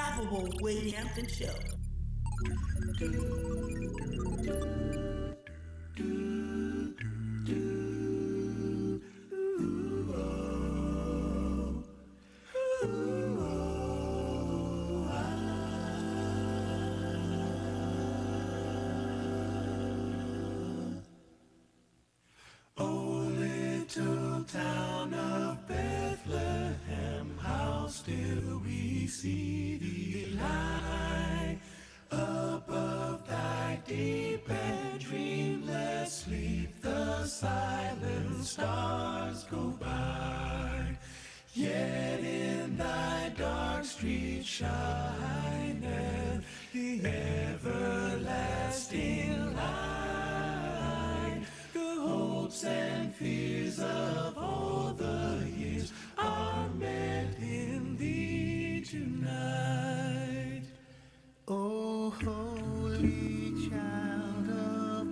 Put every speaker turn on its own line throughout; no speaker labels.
unstoppable Wade Hampton Show.
Oh, little town of Bethlehem, how still we see thee lie above thy deep and dreamless sleep. The silent stars go by, yet in thy dark street shineth the everlasting light. The hopes and fears of all the years are met in thee tonight.
O holy child of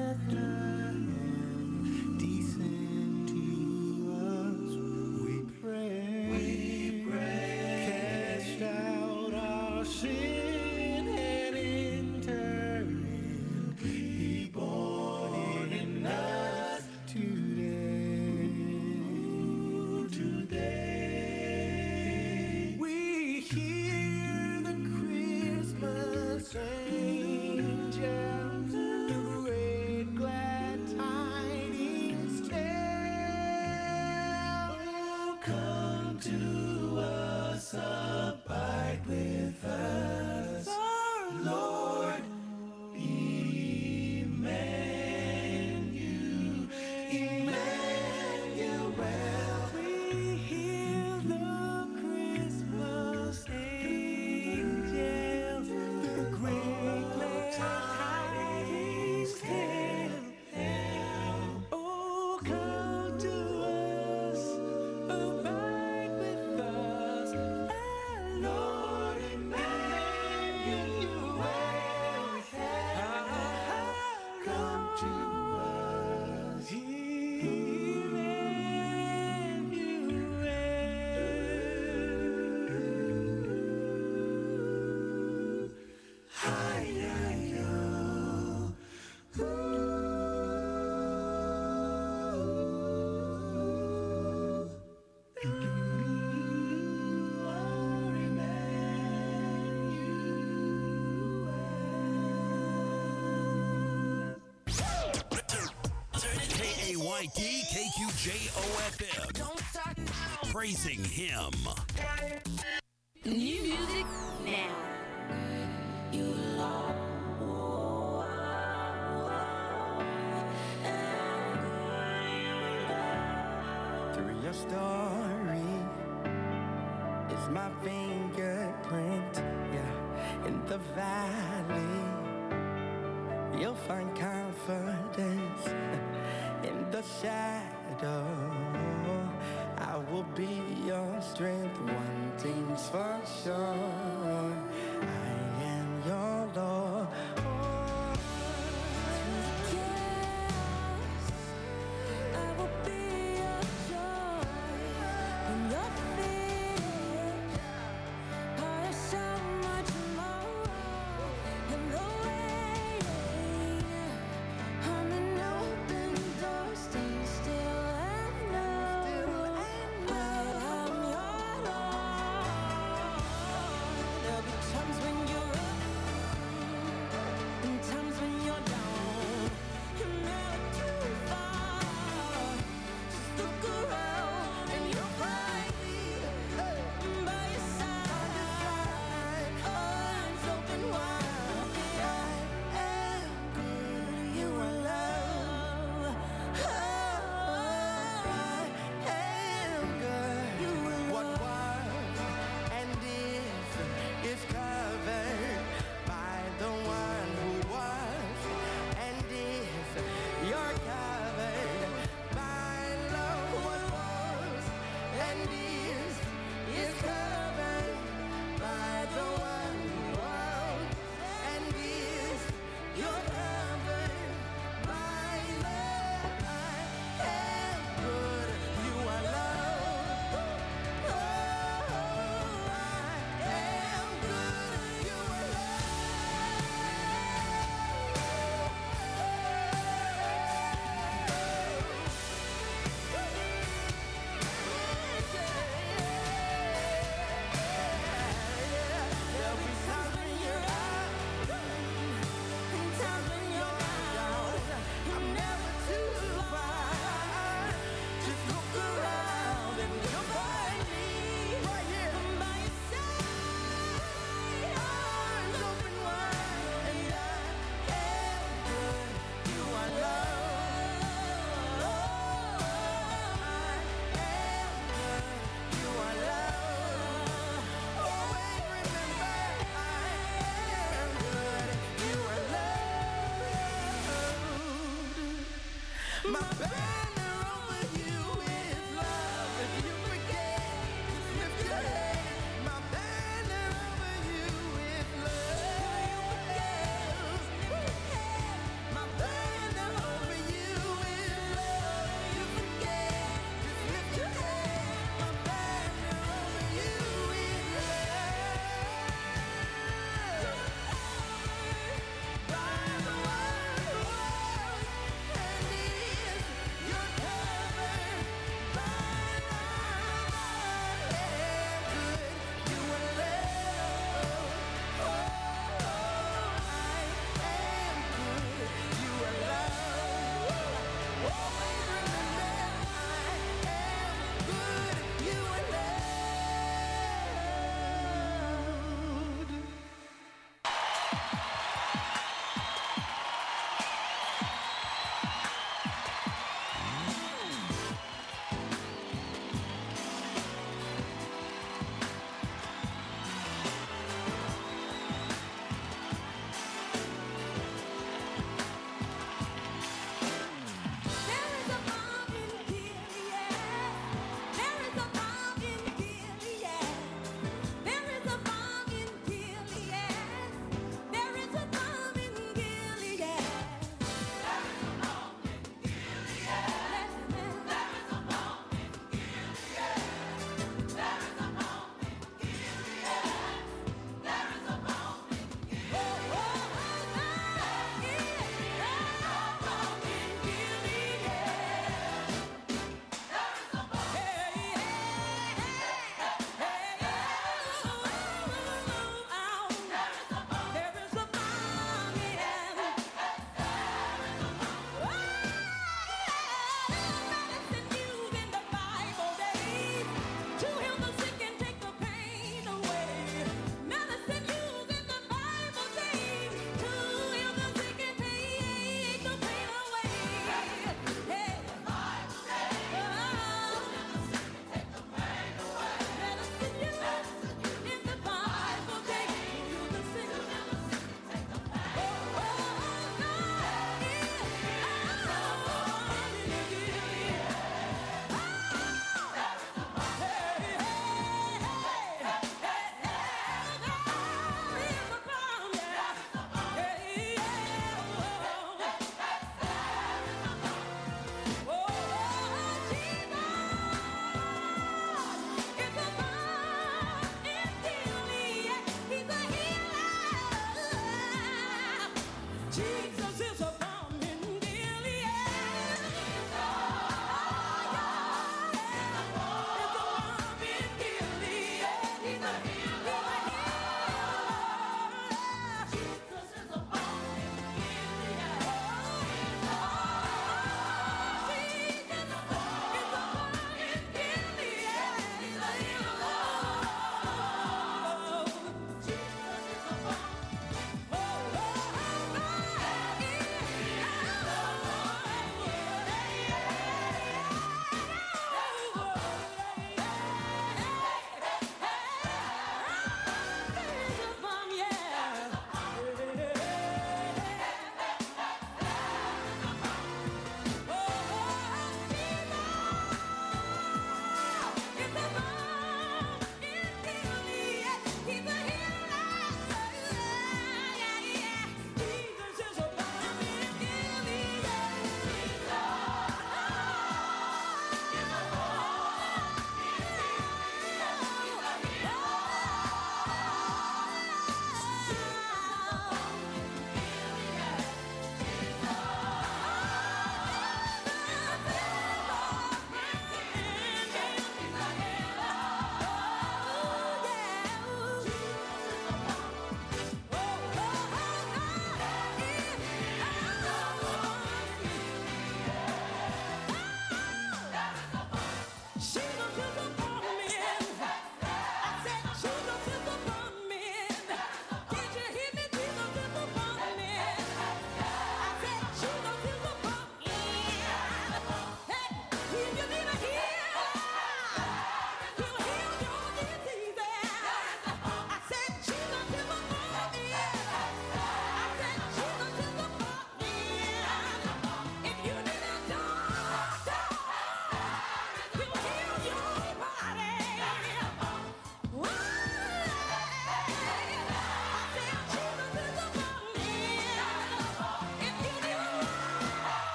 Bethlehem, descend to us, we pray.
We pray.
Cast out our sin and enter in. Be born in us today. We hear the Christmas angels, the great glad tidings tell.
Come to us, abide with us, our Lord Emmanuel. Emmanuel.
We hear the Christmas angels, the great glad tidings tell. Oh, come to us, abide with us, our Lord Emmanuel.
Come to us.
Emmanuel.
Hi-ya-yo.
KAYT KQJOFM.
Don't start now.
Praising him.
New music now.
Through your story is my fingerprint, yeah, in the valley. You'll find confidence in the shadow. I will be your strength, one thing's for sure. I am your Lord.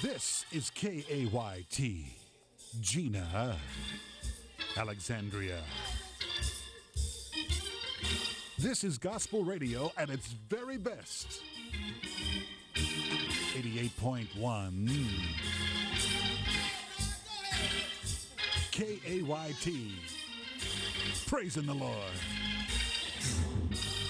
This is KAYT, Gina, Alexandria. This is gospel radio at its very best. 88.1 KAYT. Praising the Lord.